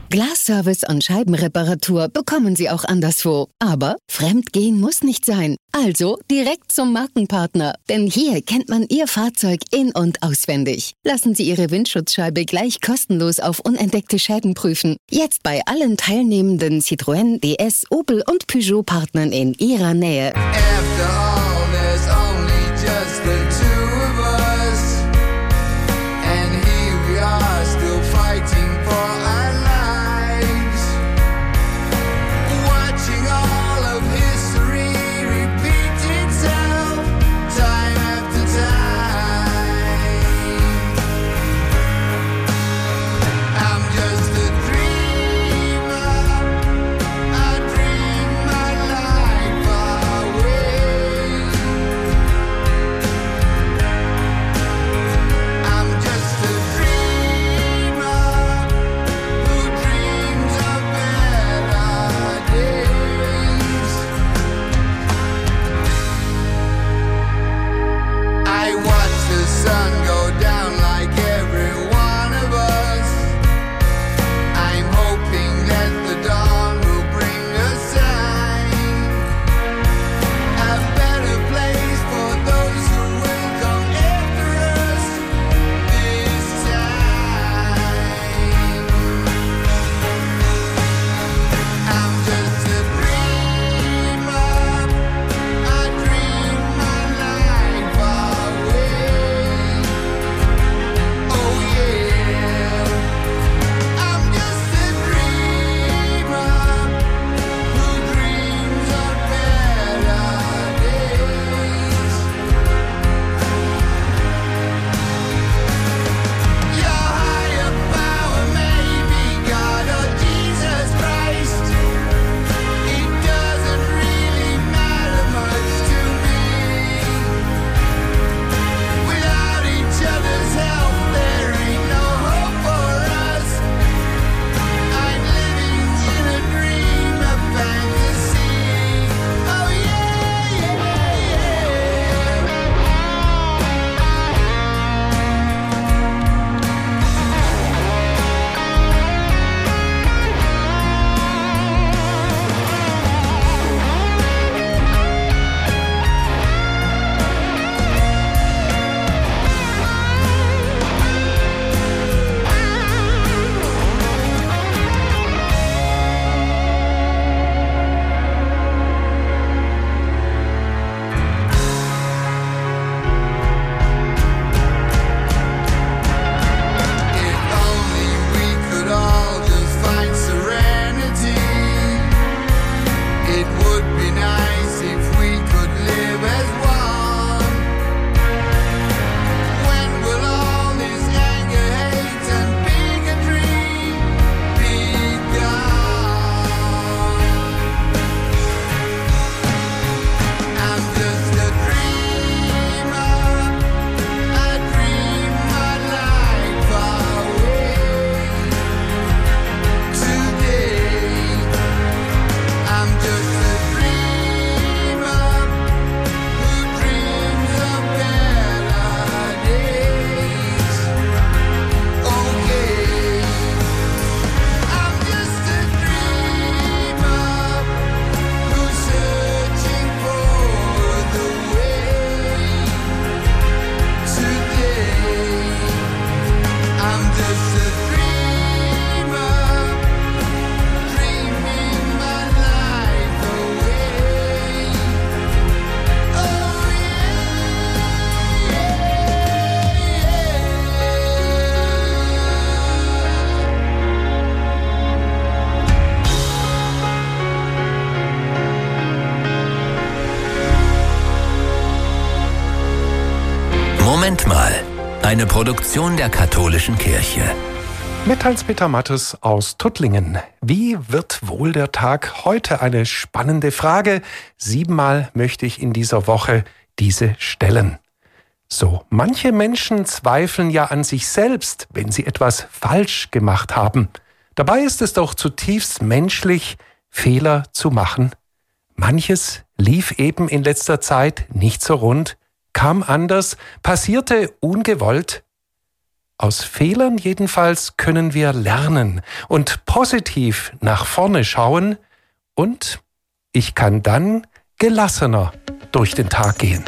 Glasservice und Scheibenreparatur bekommen Sie auch anderswo. Aber fremdgehen muss nicht sein. Also direkt zum Markenpartner. Denn hier kennt man Ihr Fahrzeug in- und auswendig. Lassen Sie Ihre Windschutzscheibe gleich kostenlos auf unentdeckte Schäden prüfen. Jetzt bei allen teilnehmenden Citroën, DS, Opel und Peugeot-Partnern in Ihrer Nähe. After all, there's only just the two of us. And here we are, still fighting for our lives. Watching all of history repeat itself, time after time. I'm just a dreamer, I dream my life away. I'm just a dreamer who dreams of better days. I watch the sun go down like every one of us. I'm hoping that the dawn will bring a sign, a better place for those who will come after us this time. I'm just a dreamer, I dream my life away. Oh yeah, I'm just a dreamer who dreams of better days. Your higher power may be God or Jesus Christ. It doesn't really matter much to me. Without each other's help, there ain't no hope for us. I'm living in a dream of fantasy. Oh yeah, yeah, yeah. If only we could all just find serenity. It would be nice if we could live as one. When will all this anger, hate, and bigotry be gone? I'm just a dreamer, I dream my life away. Today, I'm just a dreamer who dreams of better days. Okay, I'm just a dreamer who's searching for the way. Today, I'm just a dreamer, dreaming my life away. Oh Moment mal. Eine Produktion der Katholischen Kirche. Mit Hans-Peter Mattes aus Tuttlingen. Wie wird wohl der Tag heute? Eine spannende Frage. 7-mal möchte ich in dieser Woche diese stellen. So, manche Menschen zweifeln ja an sich selbst, wenn sie etwas falsch gemacht haben. Dabei ist es doch zutiefst menschlich, Fehler zu machen. Manches lief eben in letzter Zeit nicht so rund, kam anders, passierte ungewollt. Aus Fehlern jedenfalls können wir lernen und positiv nach vorne schauen und ich kann dann gelassener durch den Tag gehen.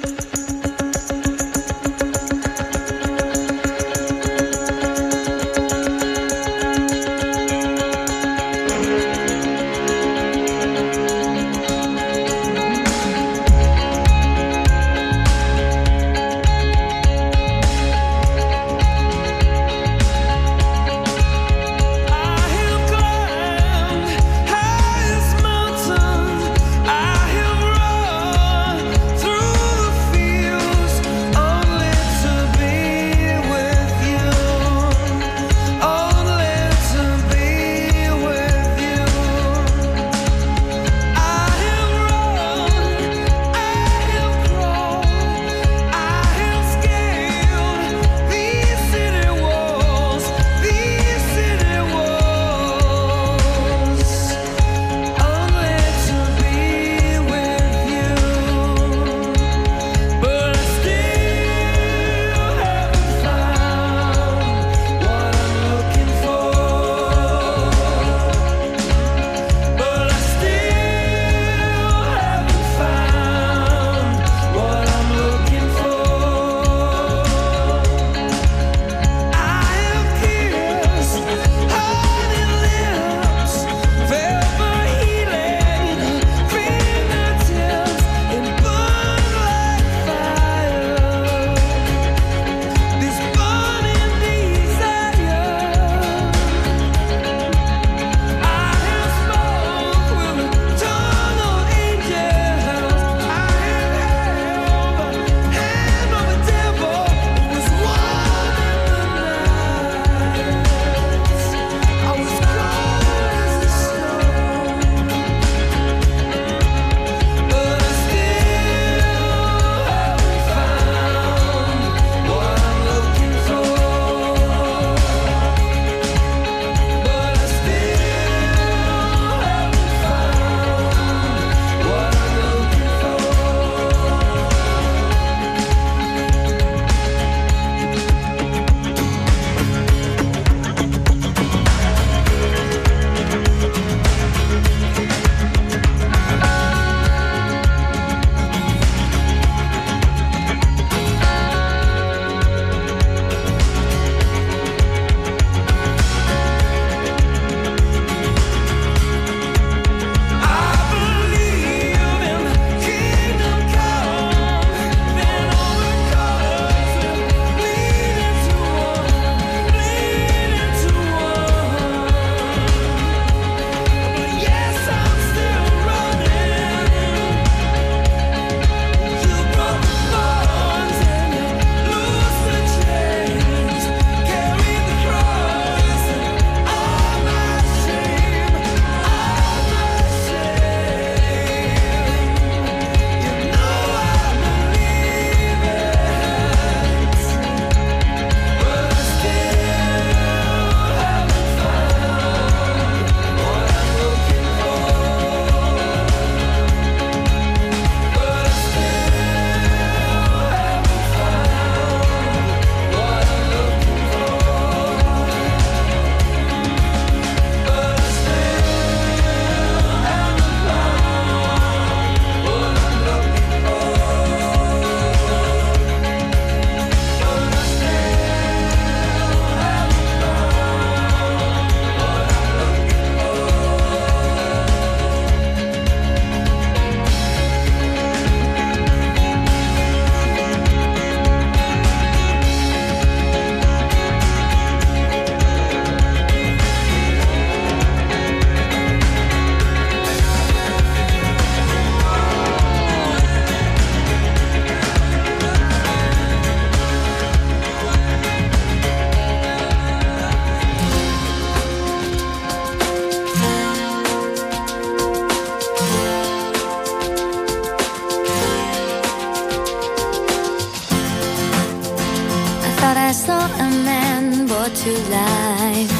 to life.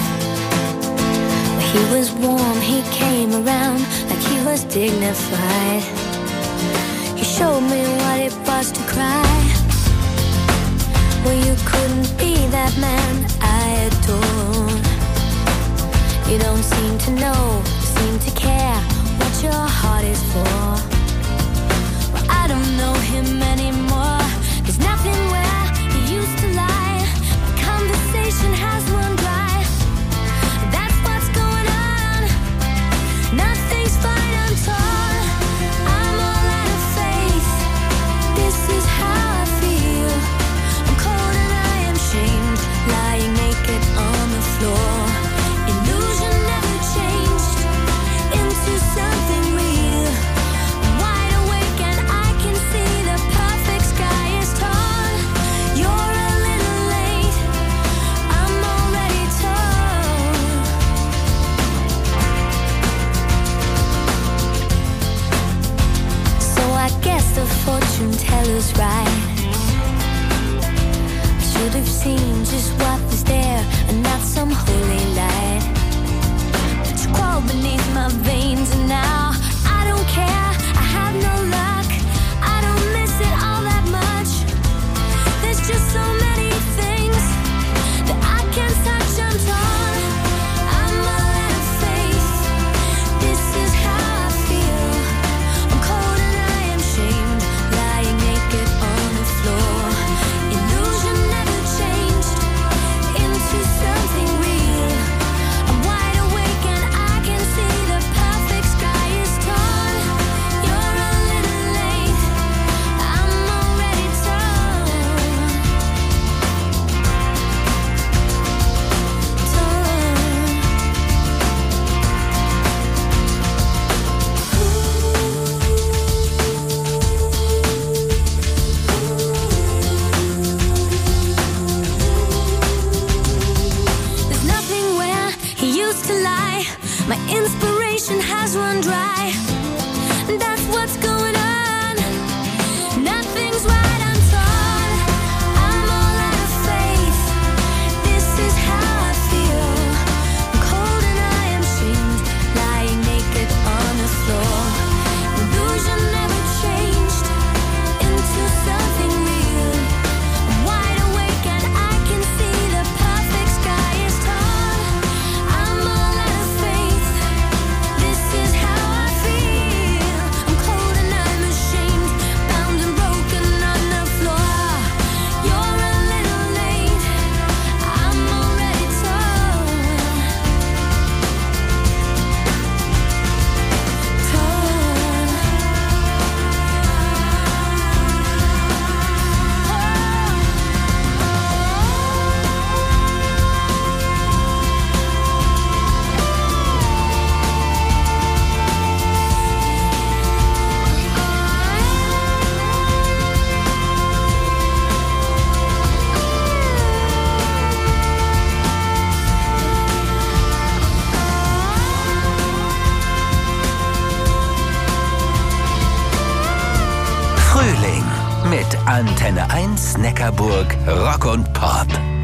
He was warm, he came around like he was dignified. He showed me what it was to cry Well, you couldn't be that man I adore. You don't seem to know, seem to care what your heart is for. Well, I don't know him anymore. There's nothing where he used to lie. The conversation has run dry. That's what's going on. Nothing's fine, I'm torn. I'm all out of faith. This is how I feel. I'm cold and I am shamed, lying naked on the floor. Illusion never changed into something real. I'm wide awake and I can see the perfect sky is torn. You're a little late, I'm already torn. So I guess the fortune teller's right. I should have seen just what was there and not some holy light. But you crawl beneath my veins and now I don't care, I have no luck. I don't miss it all that much. There's just so many things that I can't touch, I'm torn. I'm all out of faith. This is how I feel. I'm cold and I am shamed, lying naked on the floor. Illusion never changed into something real. I'm wide awake and I can see the perfect sky is torn. You're a little late, I'm already torn. There's nothing where he used to lie. My inspiration has run dry. That's what's going on. Nothing's right, I'm torn. I'm all out of faith. This is how I feel. I'm cold and I am shamed, lying naked on the floor. Illusion never changed into something real. I'm wide awake and I can see the perfect sky is torn. I'm all out of faith. This is how I feel. I'm cold and I'm ashamed, bound and broken on the floor. You're a little late, I'm already torn. Frühling mit Antenne 1 Neckarburg Rock und Pop.